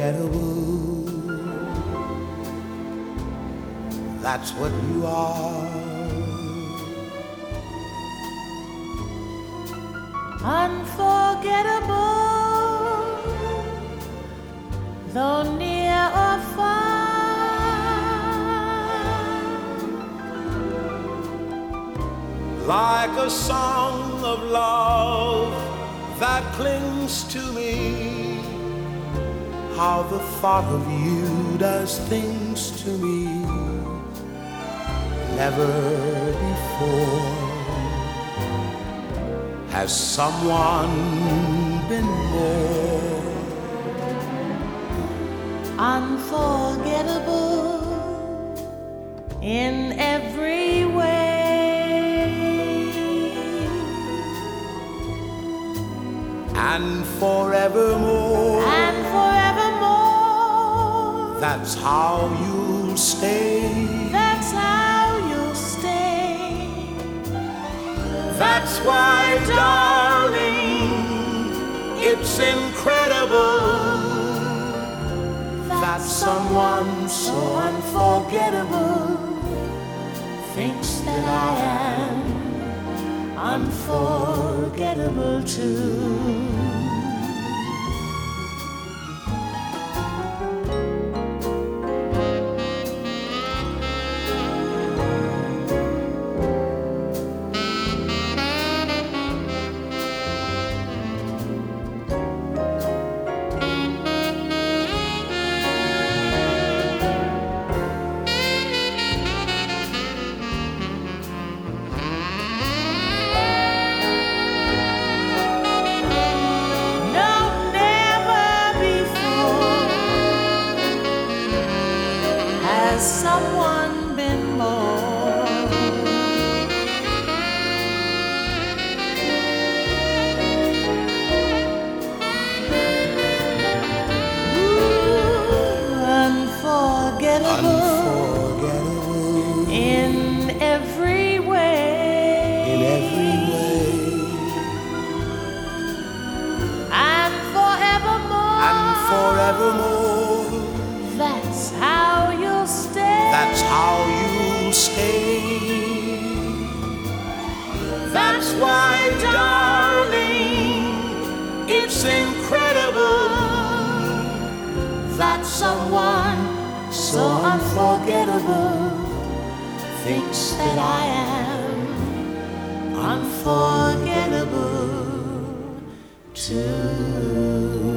unforgettable. That's what you are. Unforgettable, though near or far. Like a song of love that clings to me, how the thought of you does things to me never before. Has someone been more unforgettable in every way, and forevermore? And forevermore, that's how you'll stay. That's how you'll stay. That's why, darling, it's incredible that someone so unforgettable thinks that I am unforgettable too. Has someone been more unforgettable in every way, in every way, and forevermore, and forevermore? That's how you'll stay. That's how you'll stay. That's why, darling, it's incredible that someone so unforgettable thinks that I am unforgettable too.